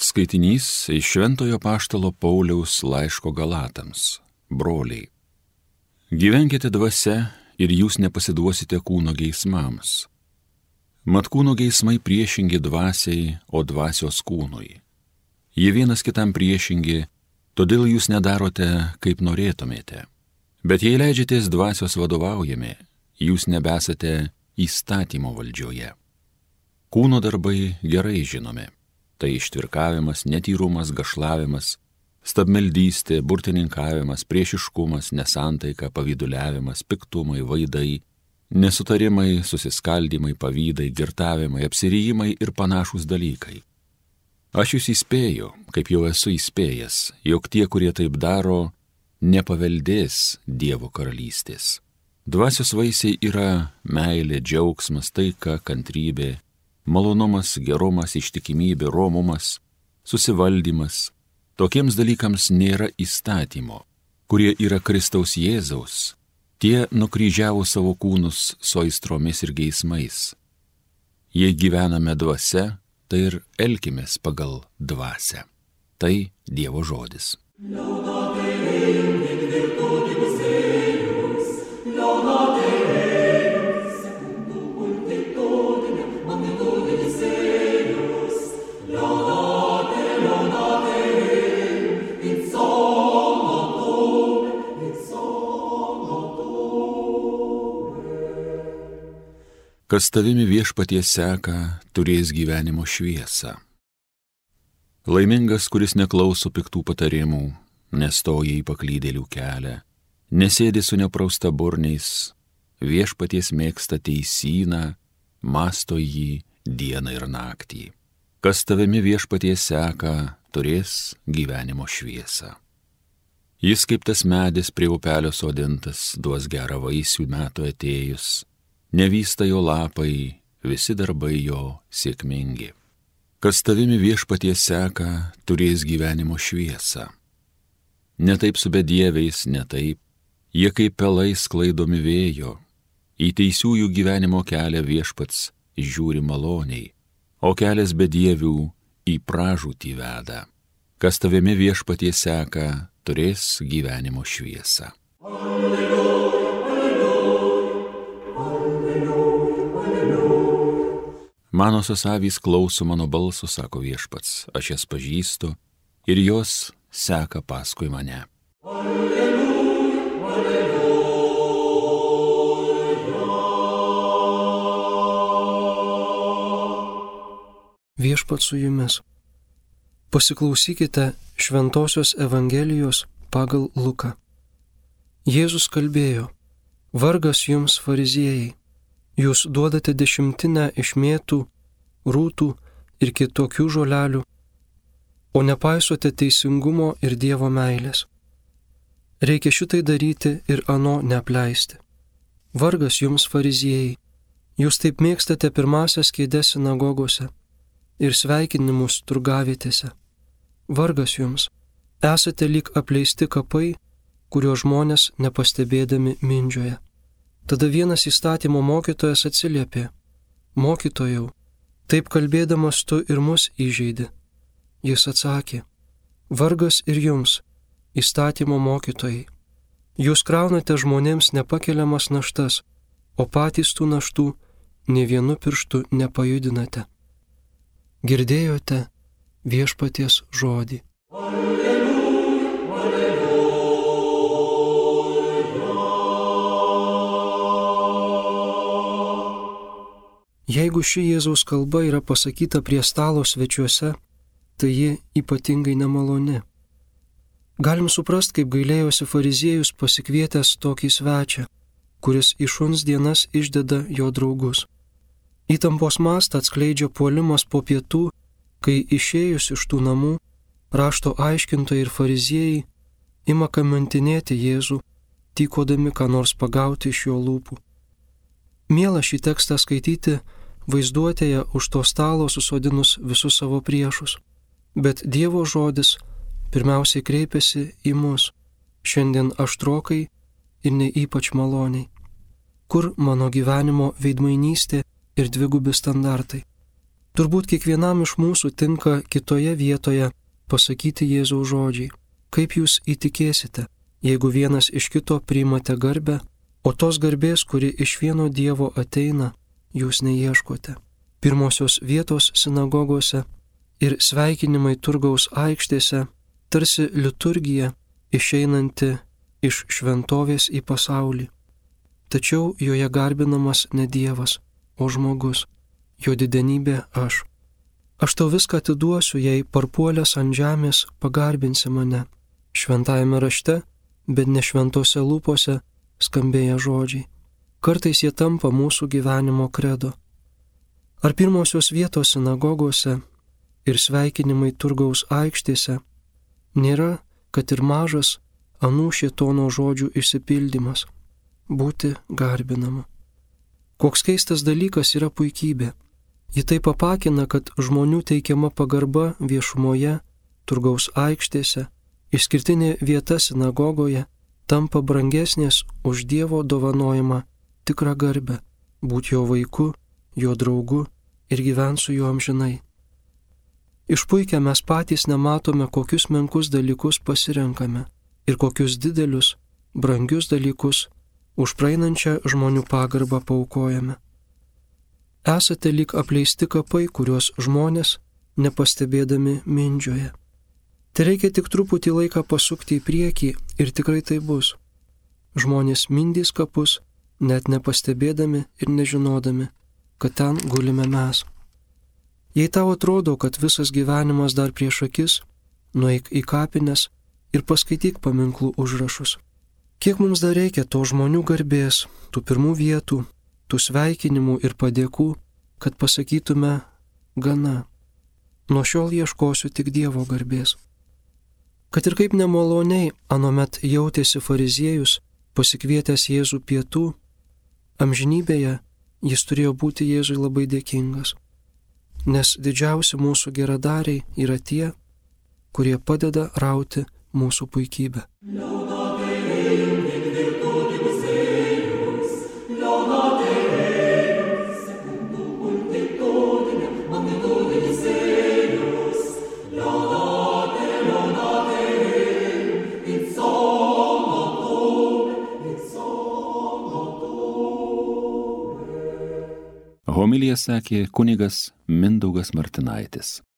Skaitinys iš Šventojo Apaštalo Pauliaus laiško Galatams. Broliai, gyvenkite dvasia ir jūs nepasiduosite kūno geismams. Mat kūno geismai priešingi dvasiai, o dvasios kūnui. Jie vienas kitam priešingi, todėl jūs nedarote, kaip norėtumėte. Bet jei leidžiatės dvasios vadovaujami, jūs nebesate įstatymo valdžioje. Kūno darbai gerai žinomi. Tai ištvirkavimas, netyrumas, gašlavimas, stabmeldystė, burtininkavimas, priešiškumas, nesantaika, pavyduliavimas, piktumai, vaidai, nesutarimai, susiskaldymai, pavydai, girtavimai, apsirijimai ir panašūs dalykai. Aš jūs įspėju, kaip jau esu įspėjęs, jog tie, kurie taip daro, nepaveldės Dievo karalystės. Dvasios vaisiai yra meilė, džiaugsmas, taika, kantrybė, malonumas, gerumas, ištikimybė, romumas, susivaldymas. Tokiems dalykams nėra įstatymo, kurie yra Kristaus Jėzaus. Tie nukryžiavo savo kūnus su aistromis ir geismais. Jei gyvename dvasia, tai ir elkimės pagal dvasią. Tai Dievo žodis. Kas tavimi Viešpatie seka, turės gyvenimo šviesą. Laimingas, kuris neklauso piktų patarimų, nestoja į paklydėlių kelią, nesėdi su nepraustaburniais, Viešpaties mėgsta teisyną, mąsto jį dieną ir naktį. Kas tavimi Viešpatie seka, turės gyvenimo šviesą. Jis kaip tas medis prie upelio sodintas, duos gerą vaisių metų atėjus. Nevysta jo lapai, visi darbai jo sėkmingi. Kas tavimi Viešpatie seka, turės gyvenimo šviesą. Ne taip su bedieviais, ne taip, jie kaip pelai sklaidomi vėjo. Į teisiųjų gyvenimo kelią Viešpats žiūri maloniai, o kelias bedievių į pražūtį veda. Kas tavimi Viešpatie seka, turės gyvenimo šviesą. Manosios avys klauso mano balso, sako Viešpats, aš jas pažįstu ir jos seka paskui mane. Alleluja, alleluja. Viešpats su jumis. Pasiklausykite Šventosios Evangelijos pagal Luką. Jėzus kalbėjo: vargas jums, fariziejai, jūs duodate dešimtinę iš mėtų, rūtų ir kitokių žolelių, o nepaisote teisingumo ir Dievo meilės. Reikia šitai daryti ir ano neapleisti. Vargas jums, fariziejai, jūs taip mėgstate pirmasias kėdes sinagogose ir sveikinimus turgavietėse. Vargas jums, esate lyg apleisti kapai, kurio žmonės nepastebėdami mindžioja. Tada vienas įstatymo mokytojas atsiliepė: mokytojau, taip kalbėdamas tu ir mus įžeidi. Jis atsakė: vargas ir jums, įstatymo mokytojai. Jūs kraunate žmonėms nepakeliamas naštas, o patys tų naštų nė vienu pirštu nepajudinate. Girdėjote Viešpaties žodį. Jeigu ši Jėzaus kalba yra pasakyta prie stalo svečiuose, tai ji ypatingai nemaloni. Galim suprasti, kaip gailėjosi fariziejus pasikvietęs tokį svečią, kuris į šuns dienas išdeda jo draugus. Įtampos mastą atskleidžia puolimas po pietų, kai išėjus iš tų namų, rašto aiškintojai ir fariziejai ima kamantinėti Jėzų, tykodami ką nors pagauti iš jo lūpų. Miela šį tekstą skaityti vaizduotėje už to stalo susodinus visus savo priešus, bet Dievo žodis pirmiausiai kreipiasi į mus, šiandien aštrokai ir ne ypač maloniai. Kur mano gyvenimo veidmainystė ir dvigubi standartai? Turbūt kiekvienam iš mūsų tinka kitoje vietoje pasakyti Jėzaus žodžiai. Kaip jūs įtikėsite, jeigu vienas iš kito priimate garbę, o tos garbės, kuri iš vieno Dievo ateina, jūs neieškote. Pirmosios vietos sinagogose ir sveikinimai turgaus aikštėse tarsi liturgija išeinanti iš šventovės į pasaulį. Tačiau joje garbinamas ne Dievas, o žmogus, jo didenybė aš. Aš tau viską atiduosiu, jei parpuolęs ant žemės pagarbinsi mane. Šventajame rašte, bet ne šventose lūpose skambėję žodžiai. Kartais jie tampa mūsų gyvenimo kredo. Ar pirmosios vietos sinagogose ir sveikinimai turgaus aikštėse nėra, kad ir mažas anų šėtono žodžių išsipildymas – būti garbinamu. Koks keistas dalykas yra puikybė. Ji taip apakina, kad žmonių teikiama pagarba viešumoje, turgaus aikštėse, išskirtinė vieta sinagogoje tampa brangesnės už Dievo dovanojimą tikrą garbę, būti jo vaiku, jo draugu ir gyventi su juo amžinai. Išpuikę mes patys nematome, kokius menkus dalykus pasirenkame ir kokius didelius, brangius dalykus už praeinančią žmonių pagarbą paaukojame. Esate lyg apleisti kapai, kuriuos žmonės nepastebėdami mindžioja. Tai reikia tik truputį laiką pasukti į priekį ir tikrai tai bus. Žmonės mindys kapus, net nepastebėdami ir nežinodami, kad ten gulime mes. Jei tau atrodo, kad visas gyvenimas dar prieš akis, nueik į kapines ir paskaityk paminklų užrašus. Kiek mums dar reikia to žmonių garbės, tų pirmų vietų, tų sveikinimų ir padėkų, kad pasakytume gana. Nuo šiol ieškosiu tik Dievo garbės. Kad ir kaip nemaloniai anomet jautėsi fariziejus, pasikvietęs Jėzų pietų, amžinybėje jis turėjo būti Jėzui labai dėkingas, nes didžiausi mūsų geradariai yra tie, kurie padeda rauti mūsų puikybę. Homiliją sakė kunigas Mindaugas Martinaitis.